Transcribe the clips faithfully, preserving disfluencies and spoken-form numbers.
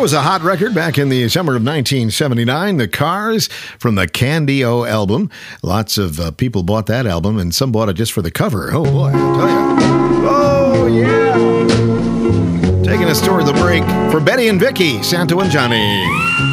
was a hot record back in the summer of nineteen seventy-nine. The Cars from the Candy-O album. Lots of uh, people bought that album, and some bought it just for the cover. Oh, boy, I'll tell you. Oh, yeah. Taking us toward the break for Betty and Vicky, Santo and Johnny.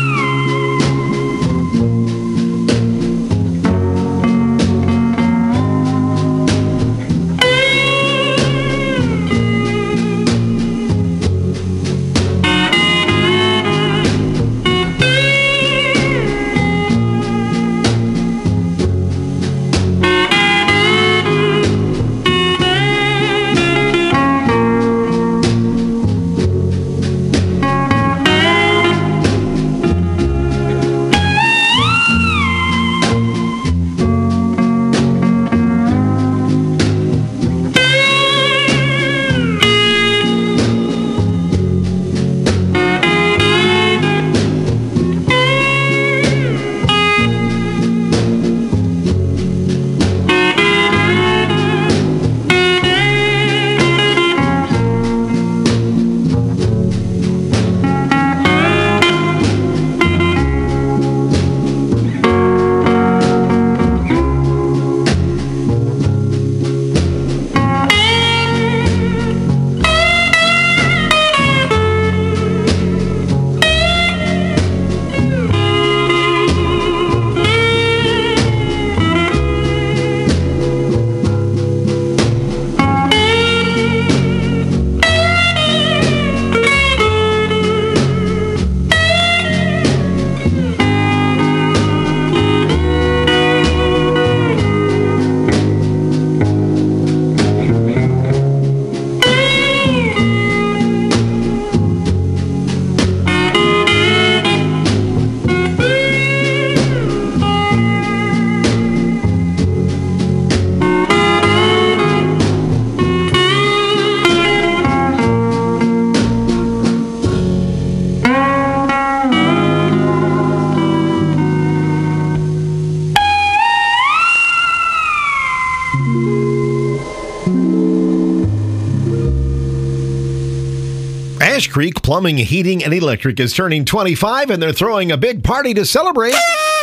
Ash Creek Plumbing, Heating, and Electric is turning twenty-five, and they're throwing a big party to celebrate.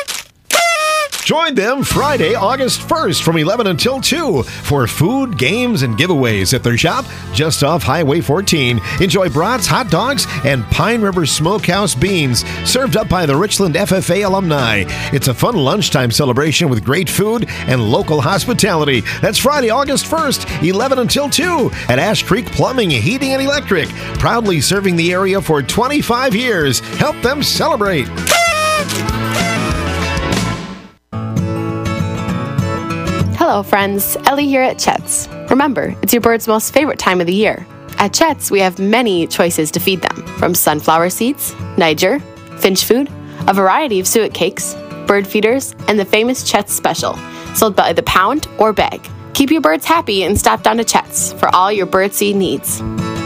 Join them Friday, August first from eleven until two for food, games, and giveaways at their shop just off Highway fourteen. Enjoy brats, hot dogs, and Pine River Smokehouse beans served up by the Richland F F A alumni. It's a fun lunchtime celebration with great food and local hospitality. That's Friday, August first, eleven until two at Ash Creek Plumbing, Heating, and Electric. Proudly serving the area for twenty-five years. Help them celebrate. Hello friends, Ellie here at Chet's. Remember, it's your bird's most favorite time of the year. At Chet's, we have many choices to feed them, from sunflower seeds, Niger, finch food, a variety of suet cakes, bird feeders, and the famous Chet's Special, sold by the pound or bag. Keep your birds happy and stop down to Chet's for all your birdseed needs.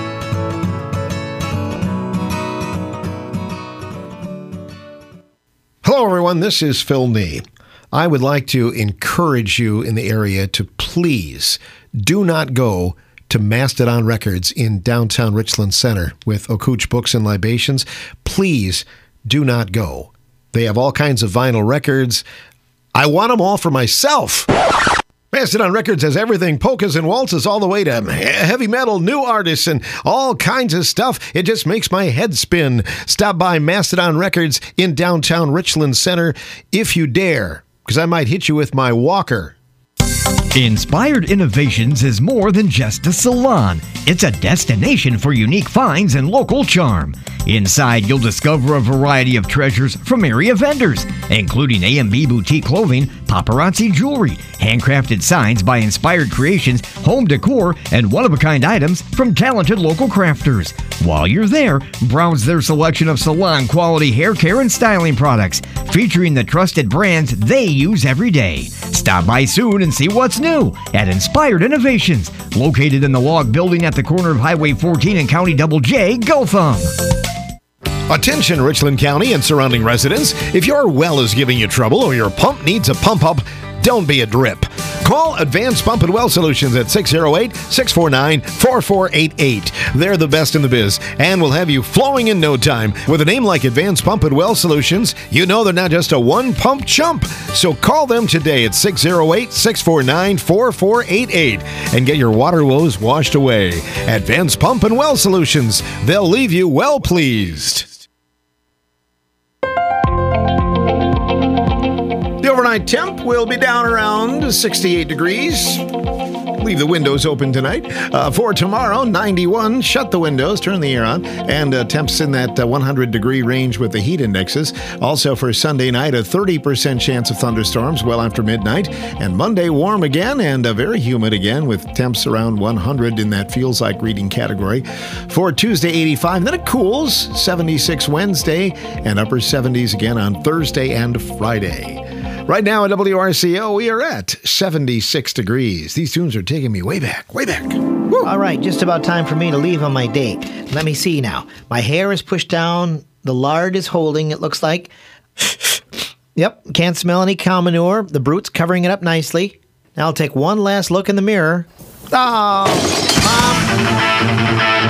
Hello everyone, this is Phil Nee. I would like to encourage you in the area to please do not go to Mastodon Records in downtown Richland Center with Okuch Books and Libations. Please do not go. They have all kinds of vinyl records. I want them all for myself. Mastodon Records has everything, polkas and waltzes, all the way to heavy metal, new artists, and all kinds of stuff. It just makes my head spin. Stop by Mastodon Records in downtown Richland Center if you dare, because I might hit you with my walker. Inspired Innovations is more than just a salon. It's a destination for unique finds and local charm. Inside, you'll discover a variety of treasures from area vendors, including A and B boutique clothing, paparazzi jewelry, handcrafted signs by Inspired Creations, home decor, and one-of-a-kind items from talented local crafters. While you're there, browse their selection of salon-quality hair care and styling products, featuring the trusted brands they use every day. Stop by soon and see what's new at Inspired Innovations, located in the log building at the corner of Highway fourteen and County Double J, Gotham. Attention Richland County and surrounding residents, if your well is giving you trouble or your pump needs a pump up, don't be a drip. Call Advanced Pump and Well Solutions at six oh eight, six four nine, four four eight eight. They're the best in the biz and will have you flowing in no time. With a name like Advanced Pump and Well Solutions, you know they're not just a one-pump chump. So call them today at six oh eight, six four nine, four four eight eight and get your water woes washed away. Advanced Pump and Well Solutions. They'll leave you well pleased. The overnight temp will be down around sixty-eight degrees. Leave the windows open tonight. Uh, for tomorrow, ninety-one. Shut the windows, turn the air on, and uh, temps in that uh, one hundred degree range with the heat indexes. Also for Sunday night, a thirty percent chance of thunderstorms well after midnight. And Monday, warm again and uh, very humid again with temps around one hundred in that feels like reading category. For Tuesday, eighty-five. Then it cools. seventy-six Wednesday and upper seventies again on Thursday and Friday. Right now at W R C O, we are at seventy-six degrees. These tunes are taking me way back, way back. Woo. All right, just about time for me to leave on my date. Let me see now. My hair is pushed down. The lard is holding, it looks like. Yep, can't smell any cow manure. The brute's covering it up nicely. Now I'll take one last look in the mirror. Oh, Mom.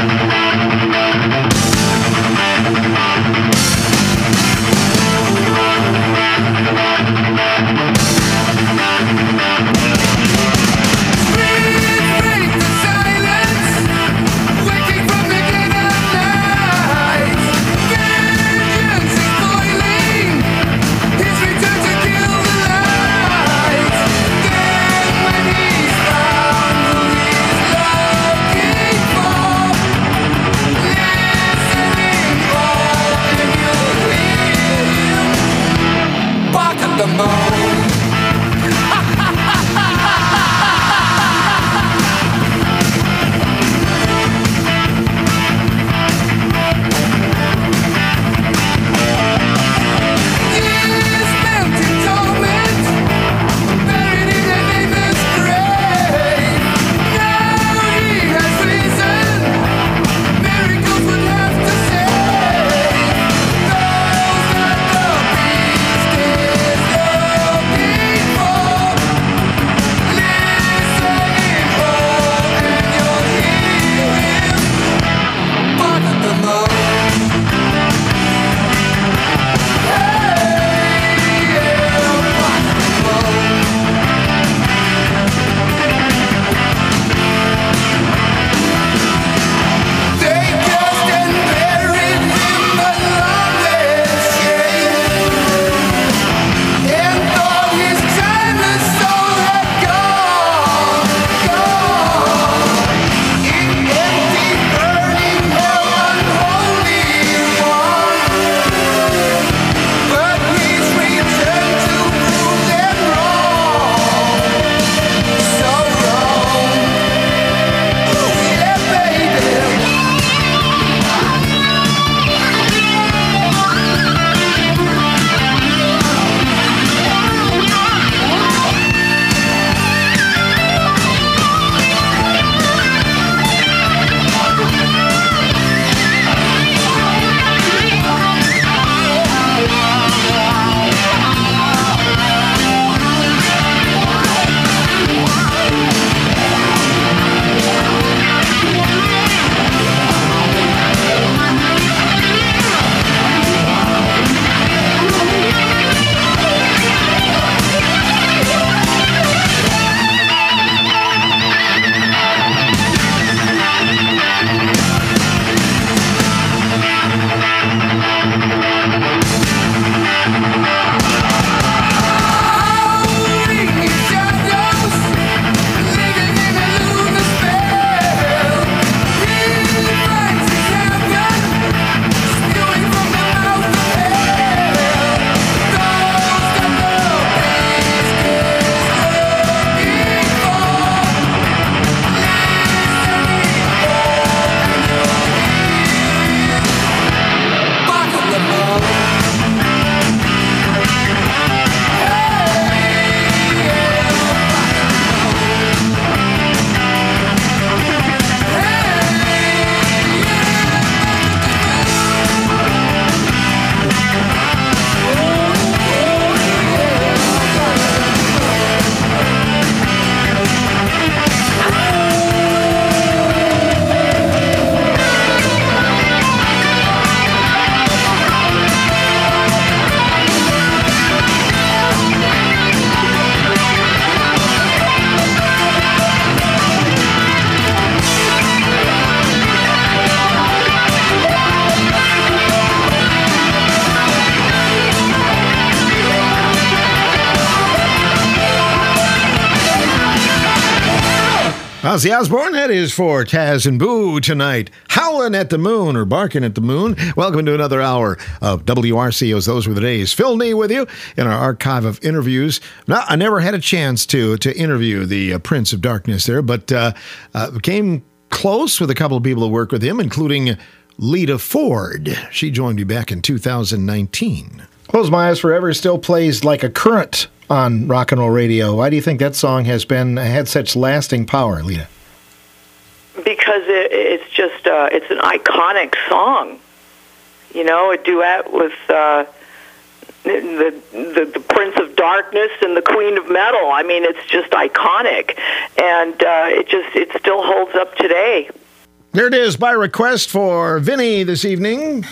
Ozzy Osbourne, that is for Taz and Boo tonight. Howling at the moon or barking at the moon. Welcome to another hour of W R C O's Those Were the Days. Phil Nee with you in our archive of interviews. Now, I never had a chance to to interview the uh, Prince of Darkness there, but uh, uh, came close with a couple of people who work with him, including Lita Ford. She joined me back in two thousand nineteen. Close My Eyes Forever still plays like a current on rock and roll radio. Why do you think that song has been had such lasting power, Lita? Because it, it's just uh, it's an iconic song. You know, a duet with uh, the, the the Prince of Darkness and the Queen of Metal. I mean, it's just iconic, and uh, it just it still holds up today. There it is by request for Vinny this evening.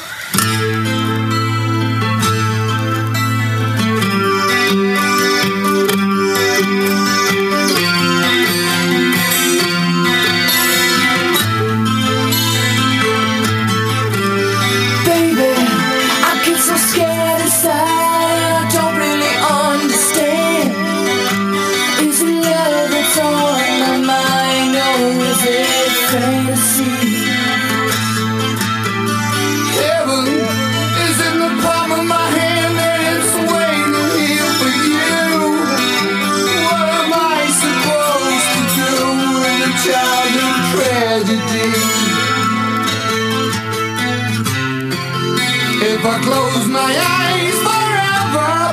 If I close my eyes forever,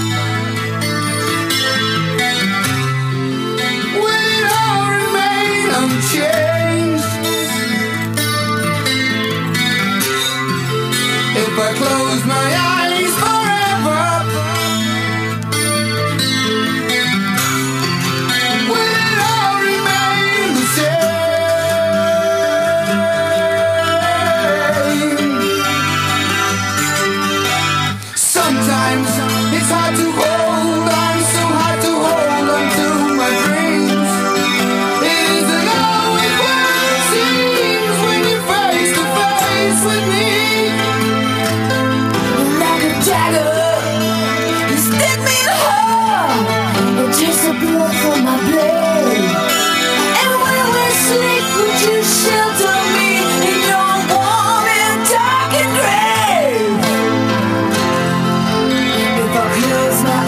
will it all remain unchanged? If I close my eyes forever, will it all remain the same? Sometimes it's hard to hold on, so hard to hold on to my dreams. It isn't always what it seems when you're face to face with me. Like a dagger, you stick me in the heart. It takes the blood from my blade. And when we sleep, would you shelter me in your warm and dark and grave? Close my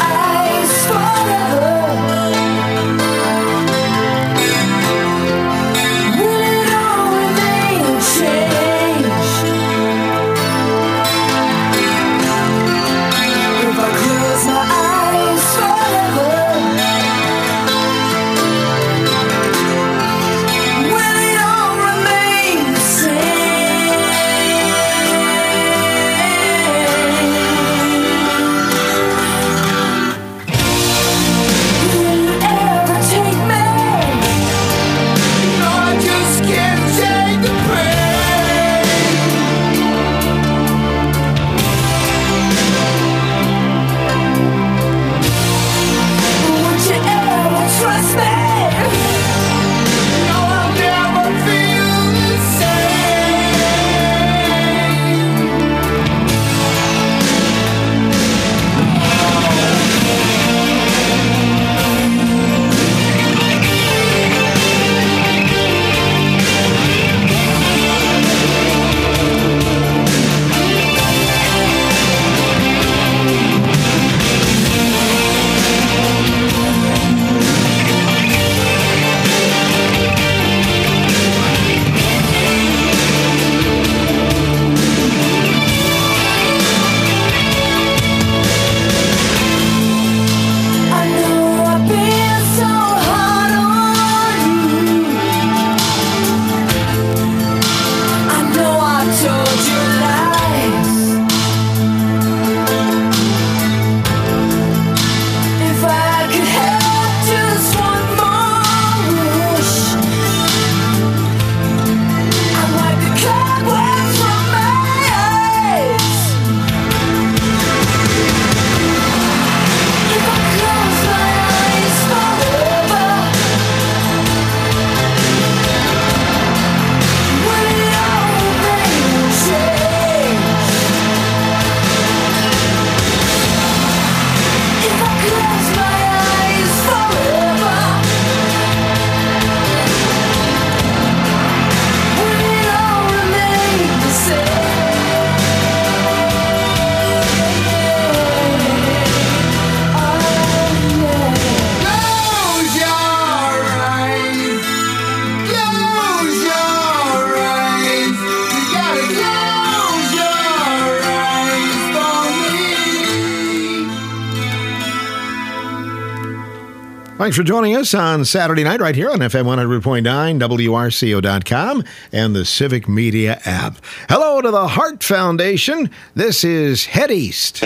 Thanks for joining us on Saturday night right here on F M one hundred point nine, W R C O dot com, and the Civic Media app. Hello to the Heart Foundation. This is Head East.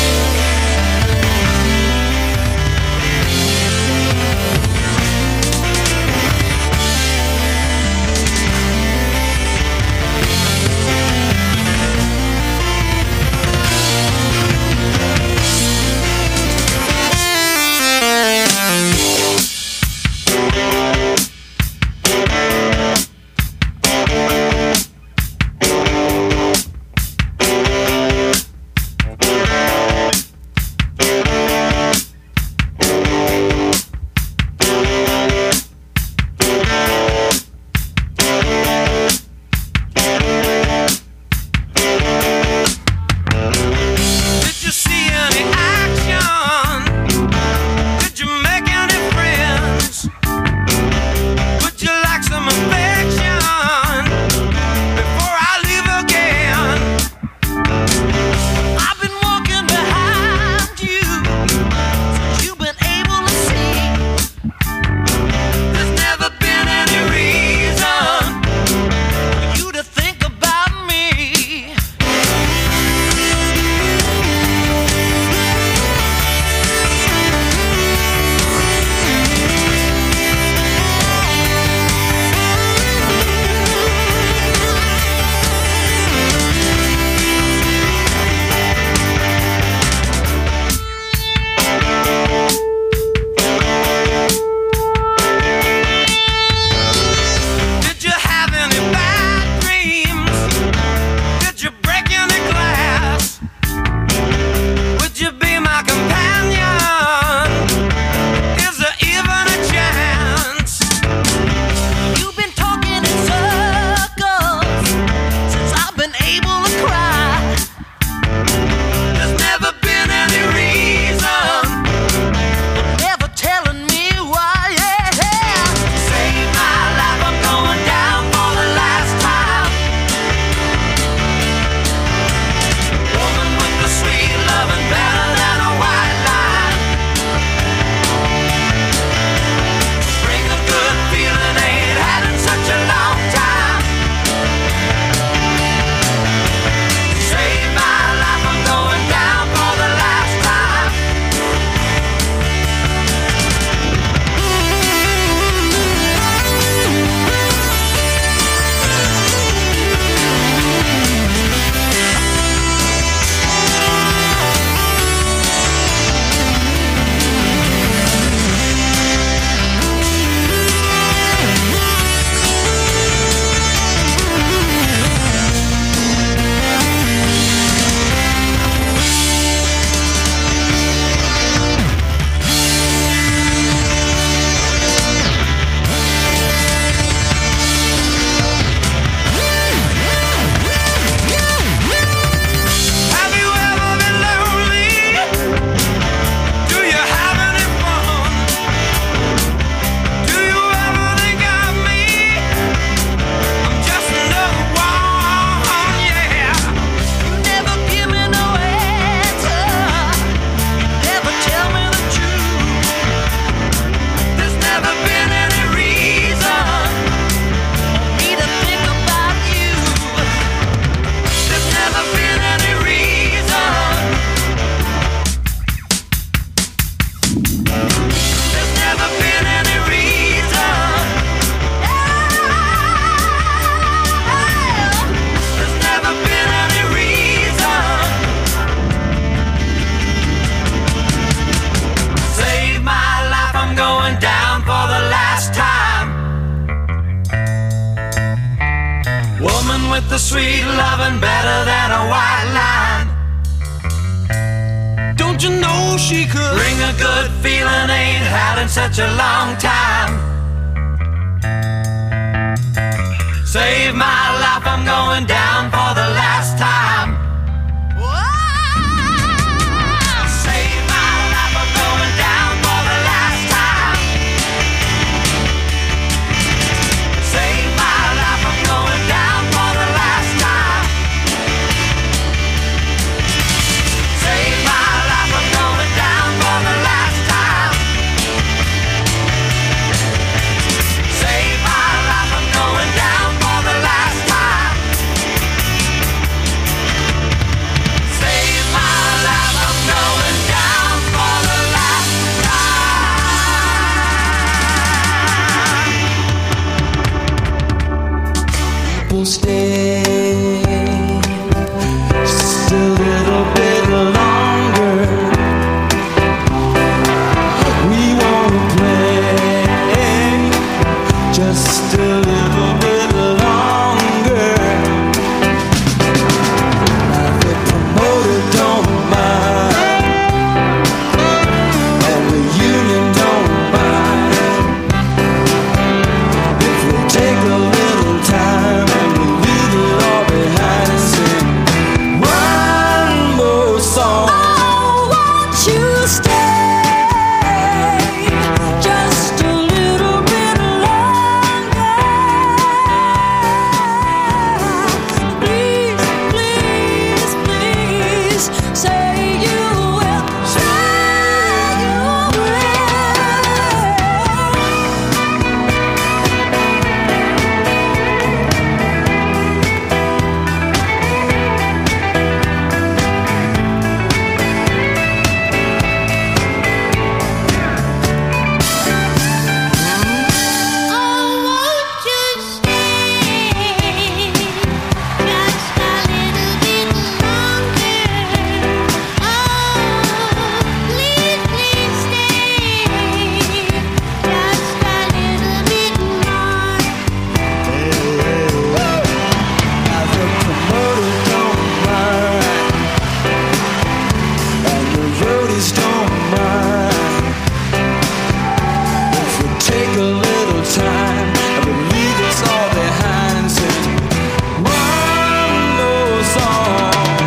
with the sweet loving better than a white line. Don't you know she could bring a good feeling, ain't had in such a long time. Save my life, I'm going down for the last time. Save my life, I'm going down for the last time. Save my life, I'm going down for the last time. Save my life, I'm going down for the last time. please don't mind if we take a little time and leave this all behind. Sing one more song.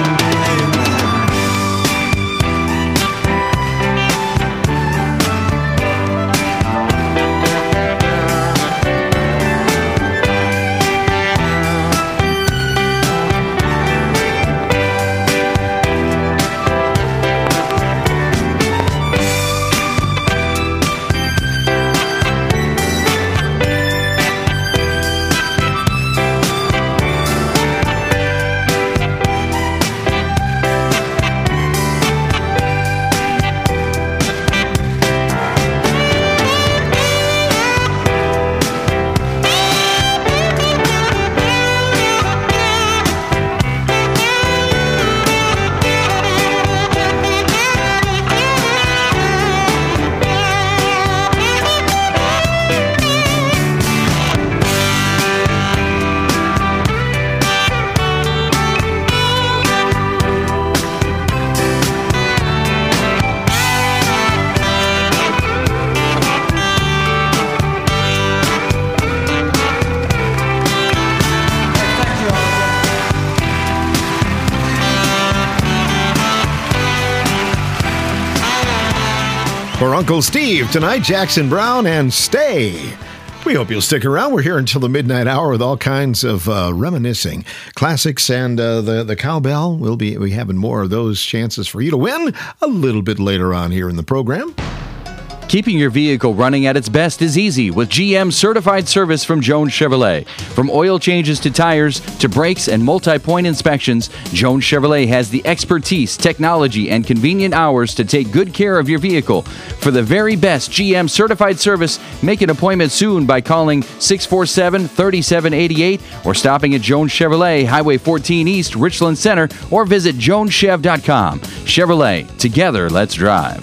For Uncle Steve tonight, Jackson Browne and Stay. We hope you'll stick around. We're here until the midnight hour with all kinds of uh, reminiscing classics, and uh, the the cowbell. We'll be we having more of those chances for you to win a little bit later on here in the program. Keeping your vehicle running at its best is easy with G M Certified Service from Jones Chevrolet. From oil changes to tires to brakes and multi-point inspections, Jones Chevrolet has the expertise, technology, and convenient hours to take good care of your vehicle. For the very best G M Certified Service, make an appointment soon by calling six four seven, three seven eight eight or stopping at Jones Chevrolet, Highway fourteen East, Richland Center, or visit jones chev dot com. Chevrolet, together, let's drive.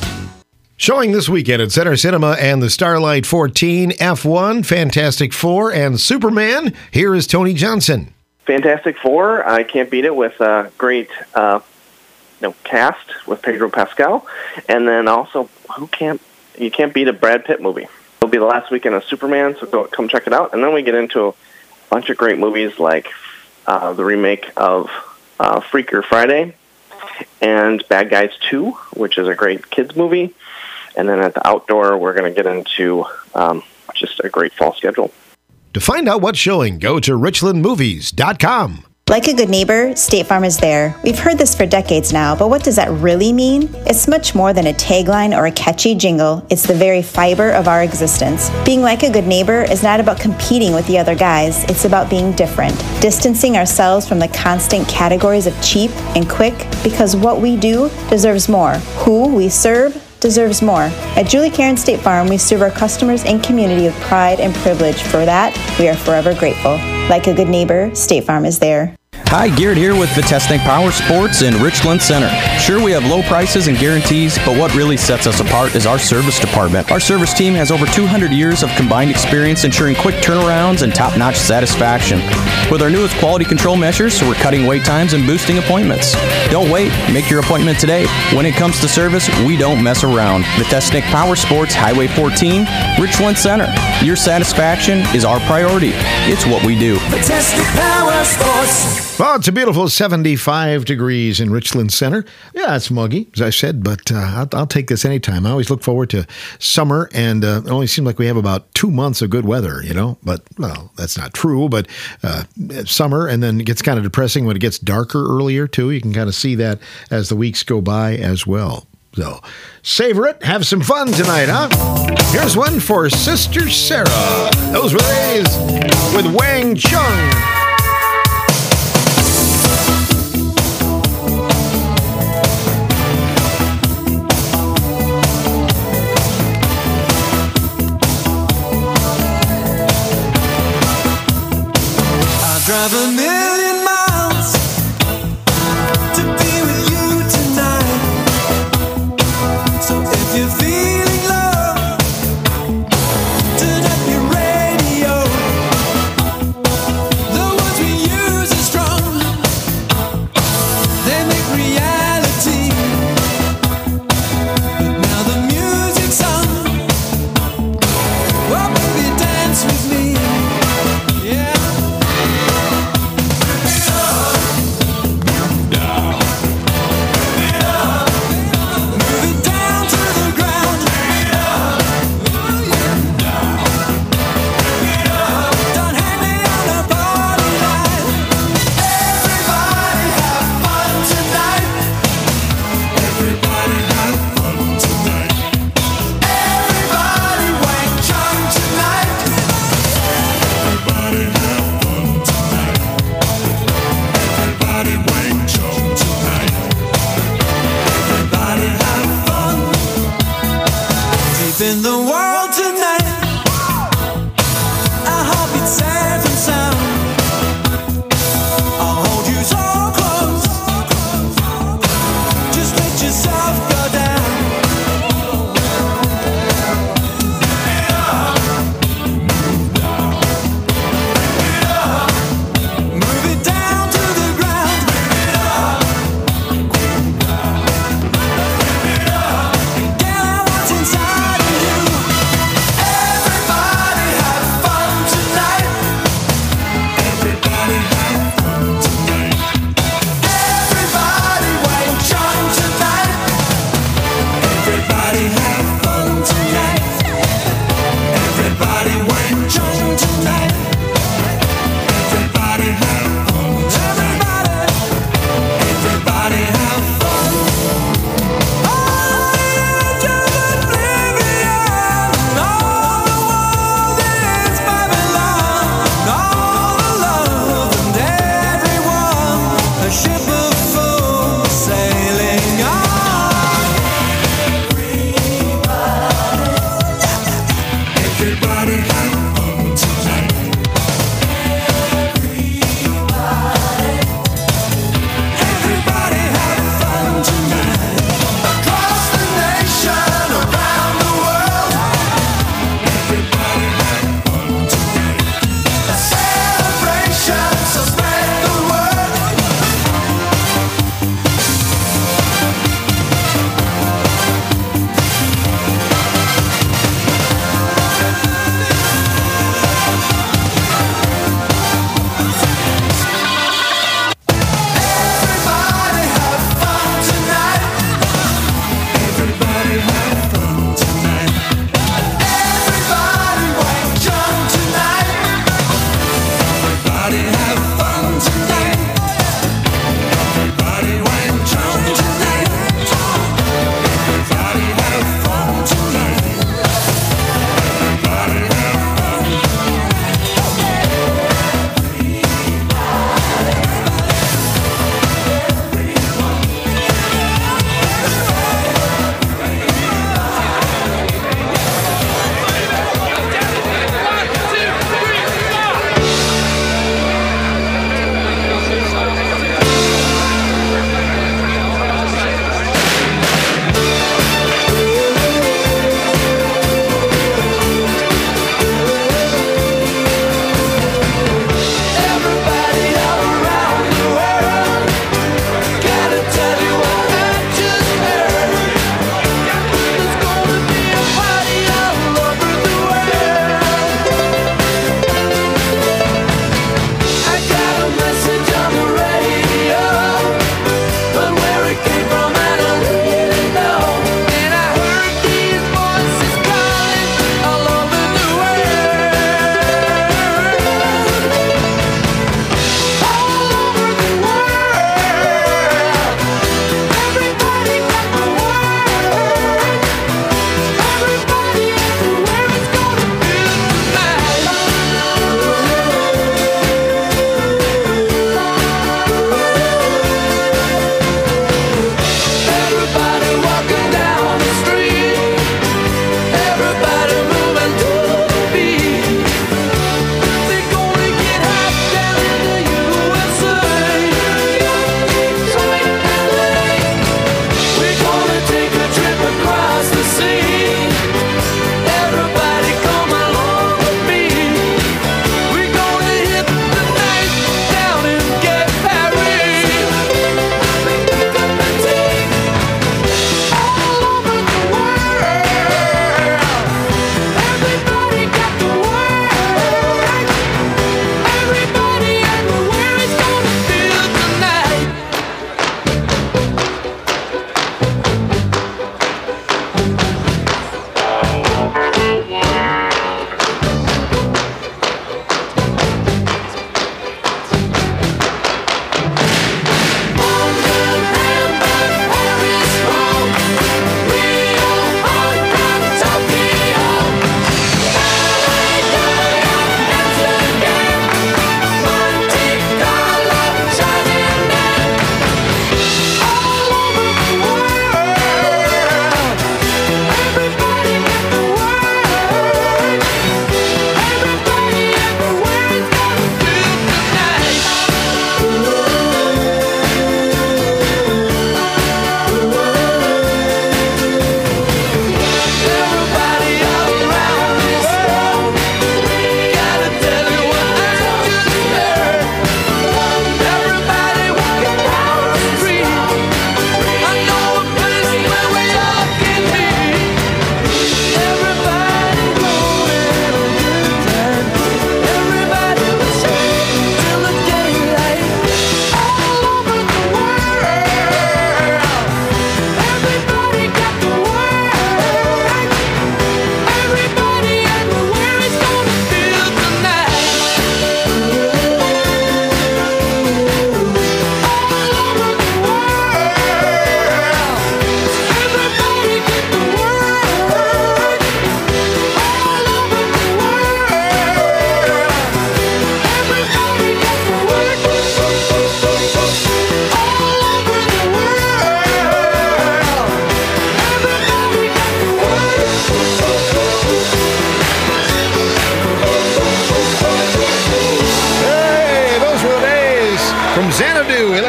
Showing this weekend at Center Cinema and the Starlight fourteen, F one, Fantastic Four, and Superman. Here is Tony Johnson. Fantastic Four, I can't beat it with a great uh, you know, cast with Pedro Pascal. And then also, who can't you can't beat a Brad Pitt movie. It'll be the last weekend of Superman, so go, come check it out. And then we get into a bunch of great movies like uh, the remake of uh, Freaker Friday and Bad Guys two, which is a great kids movie. And then at the outdoor, we're going to get into um, just a great fall schedule. To find out what's showing, go to richland movies dot com. Like a good neighbor, State Farm is there. We've heard this for decades now, but what does that really mean? It's much more than a tagline or a catchy jingle. It's the very fiber of our existence. Being like a good neighbor is not about competing with the other guys. It's about being different, distancing ourselves from the constant categories of cheap and quick, because what we do deserves more. Who we serve deserves more. At Julie Karen State Farm, we serve our customers and community with pride and privilege. For that, we are forever grateful. Like a good neighbor, State Farm is there. Hi, Garrett here with Vitesnik Power Sports in Richland Center. Sure, we have low prices and guarantees, but what really sets us apart is our service department. Our service team has over two hundred years of combined experience ensuring quick turnarounds and top-notch satisfaction. With our newest quality control measures, we're cutting wait times and boosting appointments. Don't wait. Make your appointment today. When it comes to service, we don't mess around. Vitesnik Power Sports, Highway fourteen, Richland Center. Your satisfaction is our priority. It's what we do. Vitesnik Power Sports. Well, it's a beautiful seventy-five degrees in Richland Center. Yeah, it's muggy, as I said, but uh, I'll, I'll take this anytime. I always look forward to summer, and uh, it only seems like we have about two months of good weather, you know? But, well, that's not true, but uh, summer, and then it gets kind of depressing when it gets darker earlier, too. You can kind of see that as the weeks go by as well. So, savor it. Have some fun tonight, huh? Here's one for Sister Sarah. Those were the days with Wang Chung. Drive a million miles to be with you tonight. So if you're feeling low, turn up your radio. The words we use are strong. They make reality.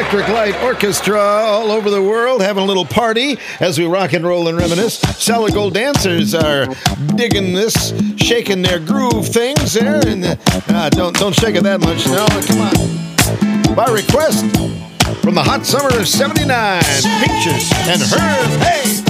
Electric Light Orchestra all over the world having a little party as we rock and roll and reminisce. Solid Gold dancers are digging this, shaking their groove things there, and uh, don't don't shake it that much. No, come on. By request from the hot summer of seventy-nine, Peaches and Herb. Hey.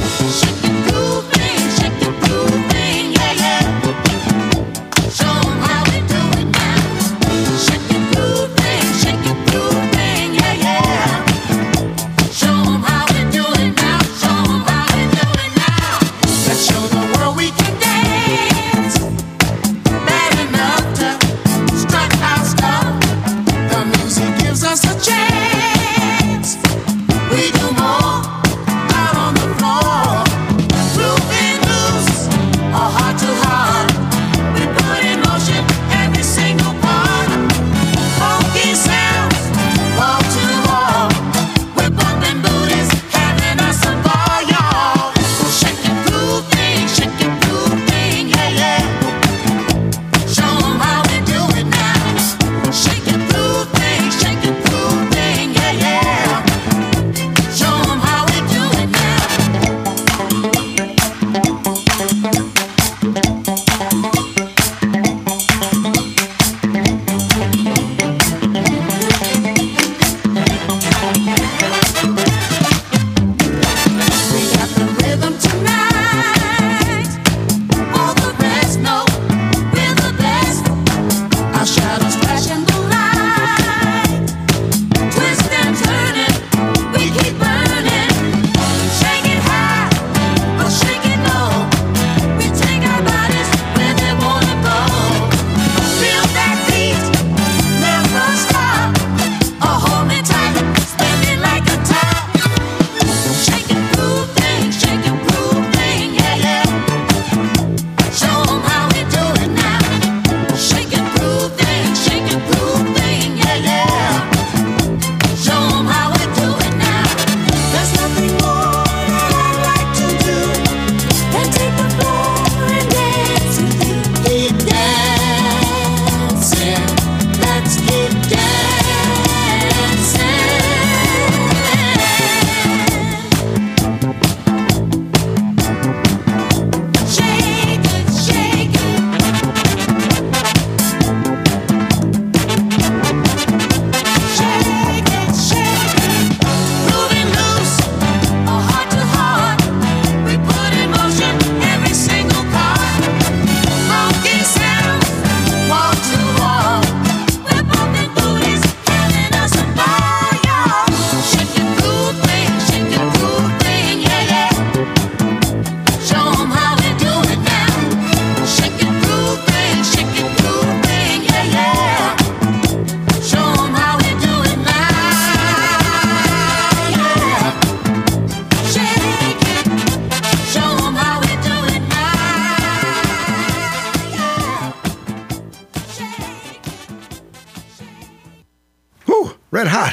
Red hot.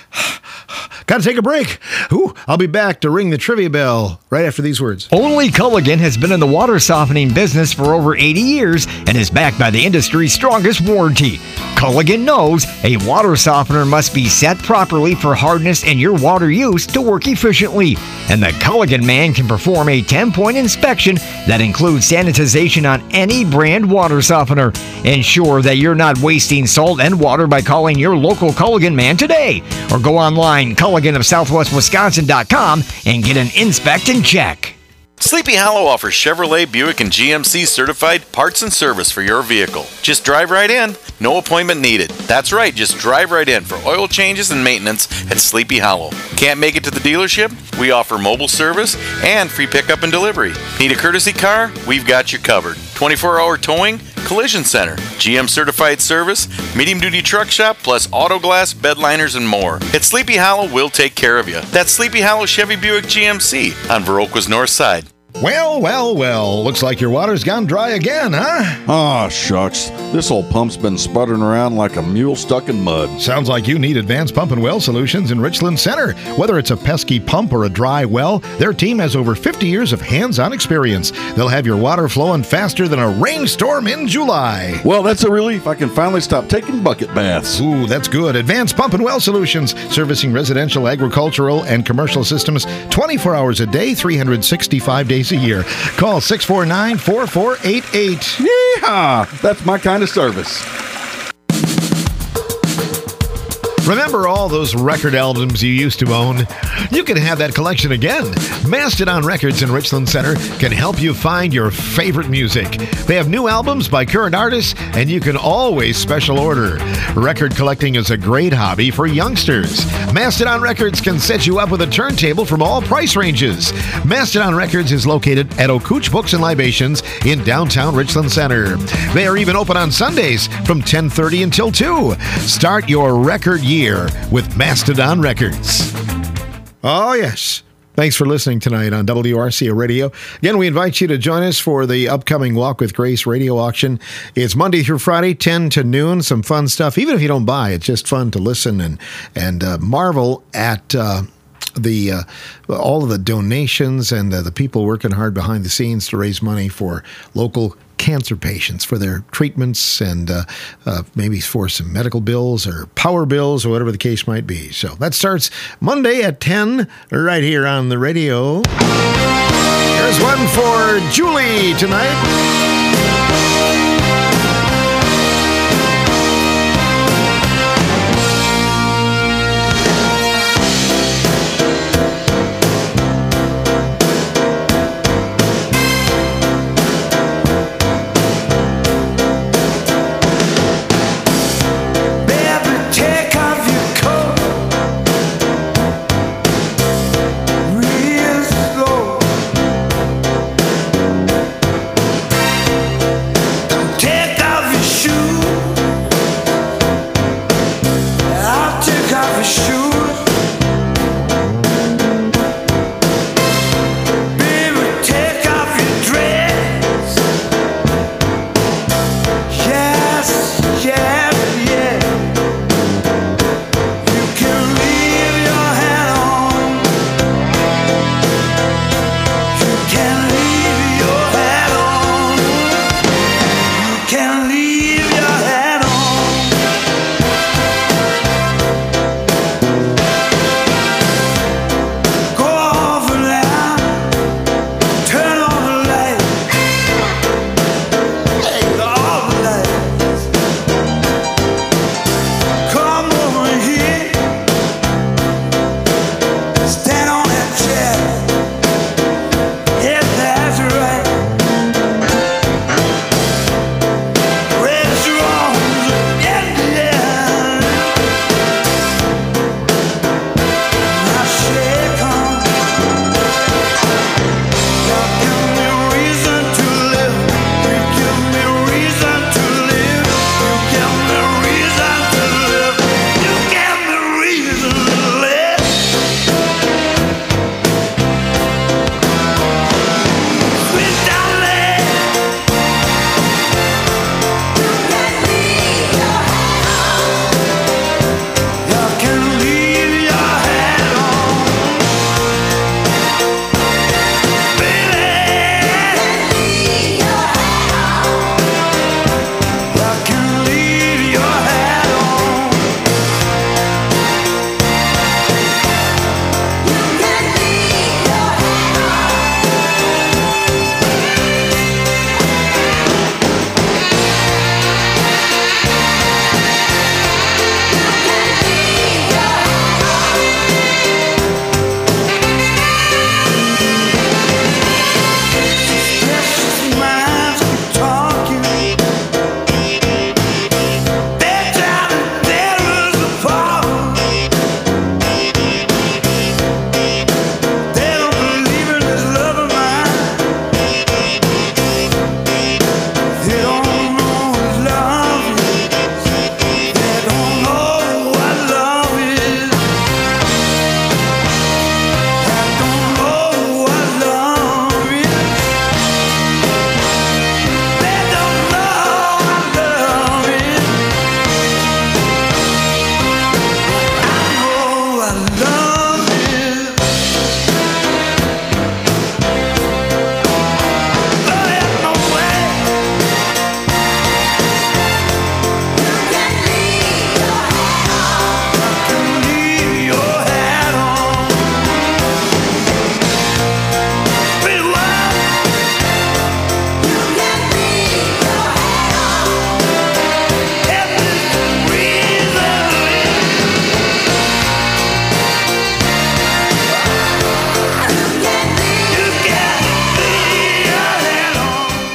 Got to take a break. Ooh, I'll be back to ring the trivia bell right after these words. Only Culligan has been in the water softening business for over eighty years and is backed by the industry's strongest warranty. Culligan knows a water softener must be set properly for hardness and your water use to work efficiently. And the Culligan man can perform a ten-point inspection that includes sanitization on any brand water softener. Ensure that you're not wasting salt and water by calling your local Culligan man today. Or go online, Culligan of Southwest Wisconsin dot com, and get an inspect and check. Sleepy Hollow offers Chevrolet, Buick, and G M C certified parts and service for your vehicle. Just drive right in. No appointment needed. That's right, just drive right in for oil changes and maintenance at Sleepy Hollow. Can't make it to the dealership? We offer mobile service and free pickup and delivery. Need a courtesy car? We've got you covered. twenty-four hour towing, collision center, G M certified service, medium duty truck shop, plus auto glass, bed liners, and more. At Sleepy Hollow, we'll take care of you. That's Sleepy Hollow Chevy Buick G M C on Viroqua's north side. Well, well, well. Looks like your water's gone dry again, huh? Ah, shucks. This old pump's been sputtering around like a mule stuck in mud. Sounds like you need Advanced Pump and Well Solutions in Richland Center. Whether it's a pesky pump or a dry well, their team has over fifty years of hands-on experience. They'll have your water flowing faster than a rainstorm in July. Well, that's a relief. I can finally stop taking bucket baths. Ooh, that's good. Advanced Pump and Well Solutions, servicing residential, agricultural, and commercial systems twenty-four hours a day, three hundred sixty-five days a year. Call six four nine, four four eight eight. Yeehaw! That's my kind of service. Remember all those record albums you used to own? You can have that collection again. Mastodon Records in Richland Center can help you find your favorite music. They have new albums by current artists, and you can always special order. Record collecting is a great hobby for youngsters. Mastodon Records can set you up with a turntable from all price ranges. Mastodon Records is located at O'Cooch Books and Libations in downtown Richland Center. They are even open on Sundays from ten thirty until two. Start your record year with Mastodon Records. Oh, yes. Thanks for listening tonight on W R C A Radio. Again, we invite you to join us for the upcoming Walk with Grace radio auction. It's Monday through Friday, ten to noon. Some fun stuff. Even if you don't buy, it's just fun to listen and, and uh, marvel at uh, the uh, all of the donations and uh, the people working hard behind the scenes to raise money for local cancer patients for their treatments and uh, uh, maybe for some medical bills or power bills or whatever the case might be. So that starts Monday at ten right here on the radio. Here's one for Julie tonight.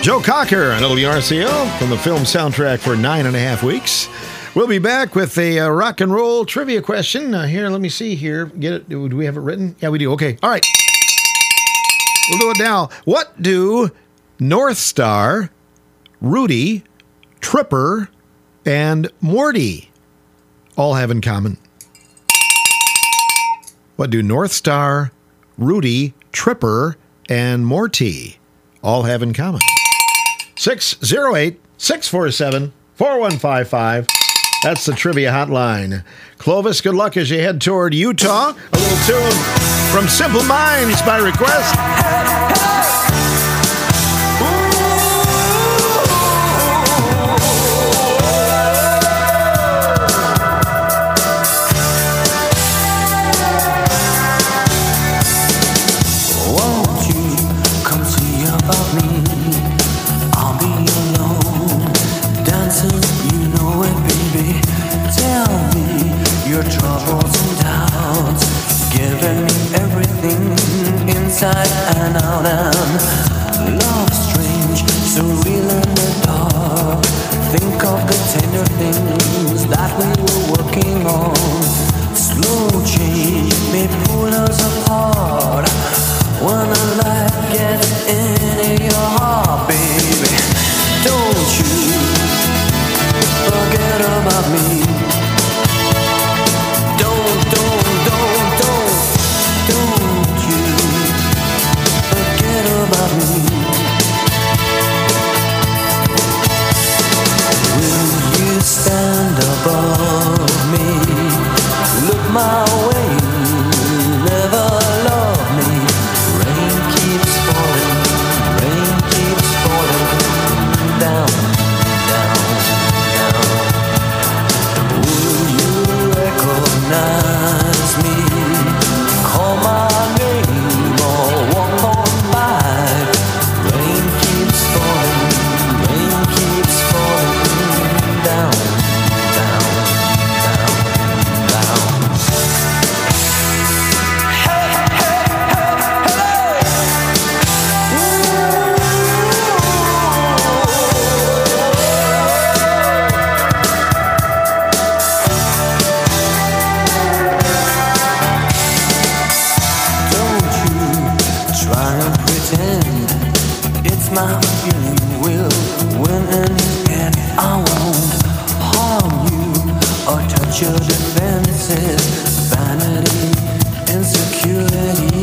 Joe Cocker and W R C O from the film soundtrack for nine and a half weeks. We'll be back with a uh, rock and roll trivia question. Uh, here, let me see here. Get it? Do we have it written? Yeah, we do. Okay. All right. We'll do it now. What do North Star, Rudy, Tripper, and Morty all have in common? What do North Star, Rudy, Tripper, and Morty all have in common? six oh eight, six four seven, four one five five. That's the trivia hotline. Clovis, good luck as you head toward Utah. A little tune from Simple Minds by request. Won't you come see about me? I'll be alone, dancing, you know it, baby. Tell me your troubles and doubts, giving me everything inside and out. And love strange, so real in the dark. Think of the tender things that we were working on. Slow change may pull us apart when the light gets into your heart, baby. Don't you forget about me. Don't, don't, don't, don't, don't you forget about me. Will you stand above me? Look my way, never love me. Rain keeps falling, rain keeps falling down, down, down. Will you recognize me? Call my name or walk on by. Rain keeps falling, rain keeps falling down, down, down, down. Try and pretend it's my feeling will win in the end. I won't harm you or touch your defenses. Vanity, insecurity.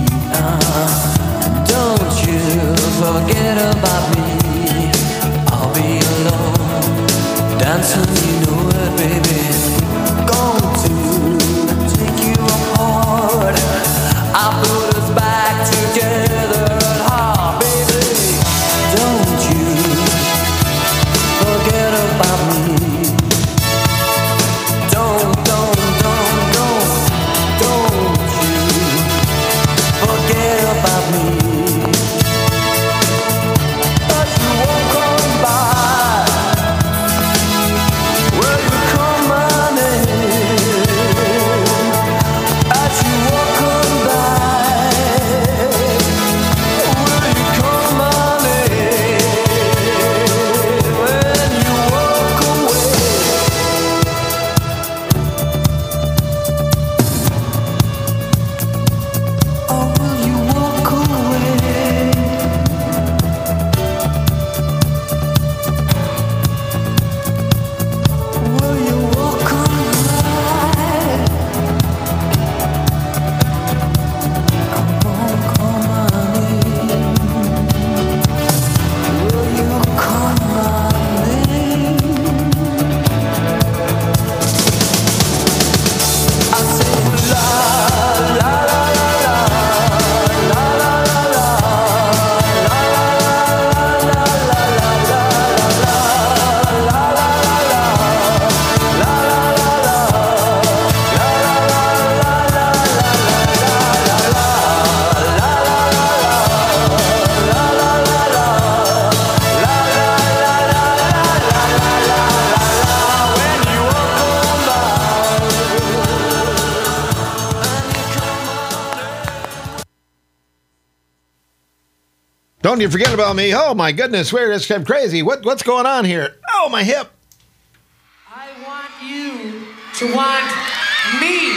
Ah, don't you forget about me. I'll be alone, dancing, you know it, baby. Going to take you apart. I put us back together at heart, baby. Don't you forget about me. Don't, don't, don't, don't, don't you forget about me. Don't you forget about me. Oh, my goodness. Where is I'm crazy. What, what's going on here? Oh, my hip. I want you to want me.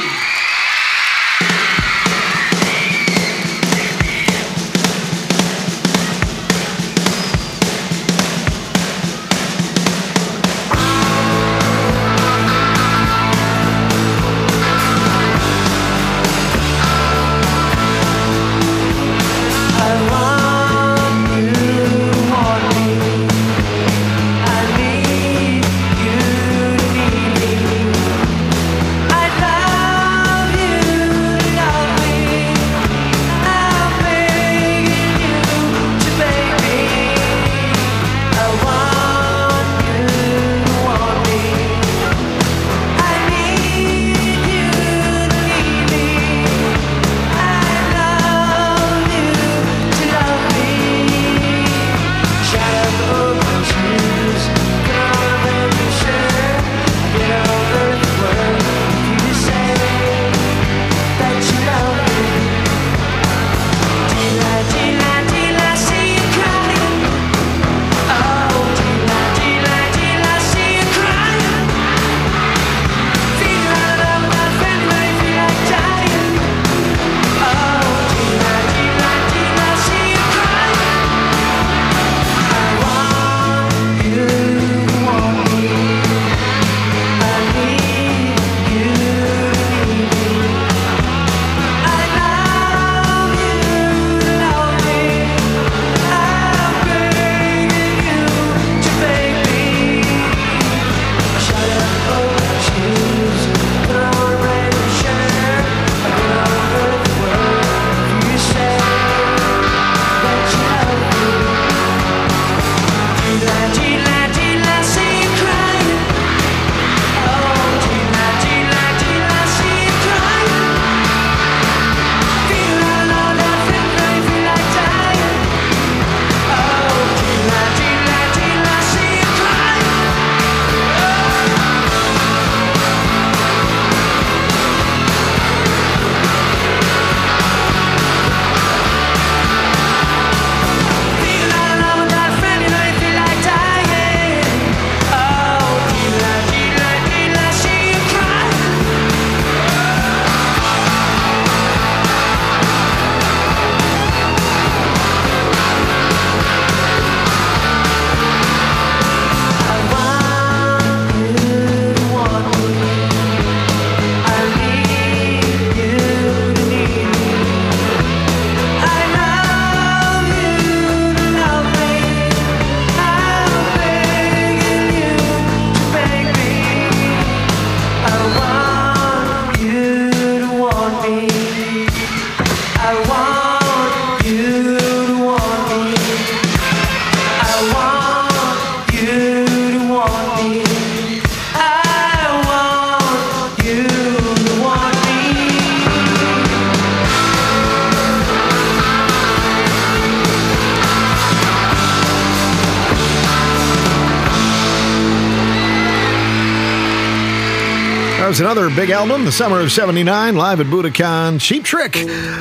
Was another big album, the summer of seventy-nine, live at Budokan, Cheap Trick.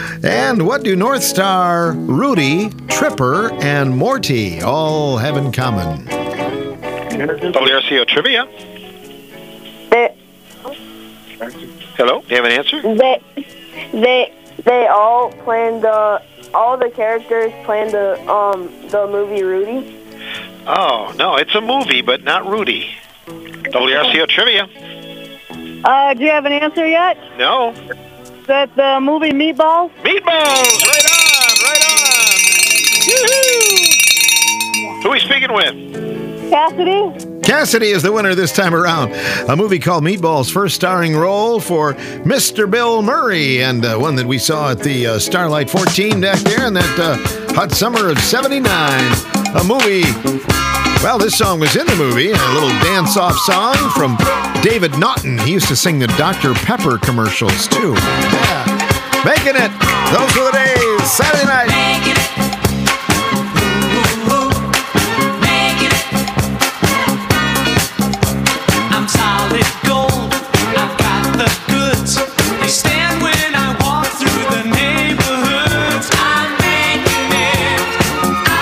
And what do North Star, Rudy, Tripper, and Morty all have in common? W R C O Trivia. They, Hello, do you have an answer? they, they, they all planned the, all the characters planned the, um, the movie Rudy. Oh, no, it's a movie, but not Rudy. W R C O Trivia. Uh, do you have an answer yet? No. Is that the movie Meatballs? Meatballs! Right on! Right on! Woo-hoo! Who are we speaking with? Cassidy? Cassidy is the winner this time around. A movie called Meatballs, first starring role for Mister Bill Murray, and uh, one that we saw at the uh, Starlight fourteen back there in that uh, hot summer of seventy-nine. A movie... Well, this song was in the movie, a little dance-off song from David Naughton. He used to sing the Doctor Pepper commercials, too. Yeah. Making it. Those were the days. Saturday night. Making it. Ooh, ooh, ooh. Making it. I'm solid gold. I've got the goods. They stand when I walk through the neighborhoods. I'm making it.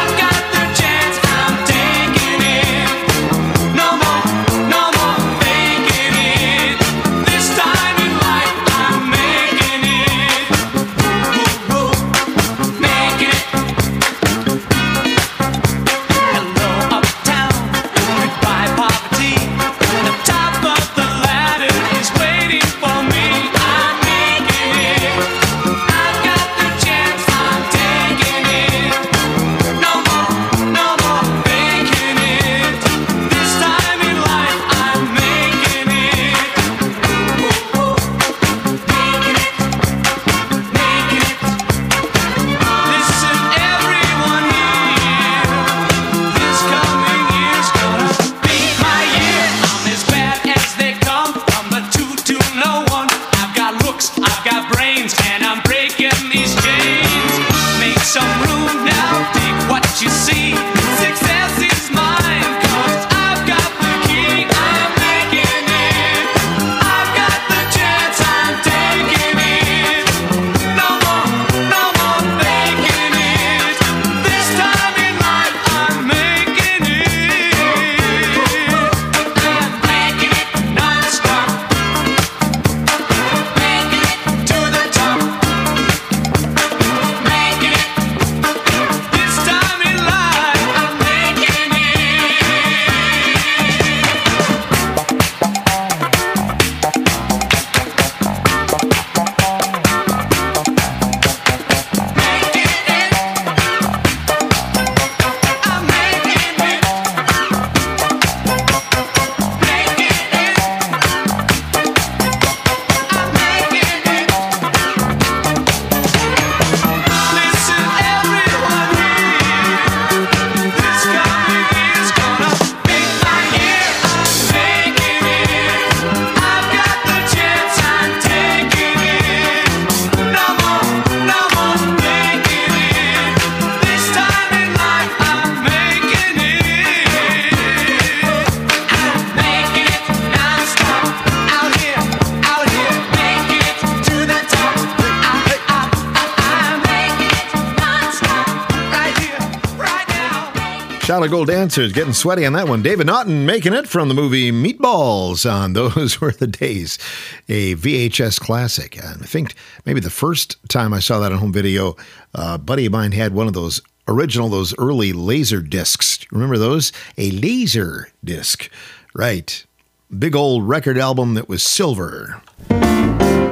Charlotte Gold Dancers getting sweaty on that one. David Naughton making it from the movie Meatballs on Those Were the Days, a V H S classic. And I think maybe the first time I saw that on home video, a buddy of mine had one of those original, those early laser discs. Remember those? A laser disc. Right. Big old record album that was silver.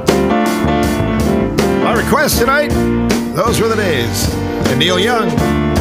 My request tonight, Those Were the Days. And Neil Young.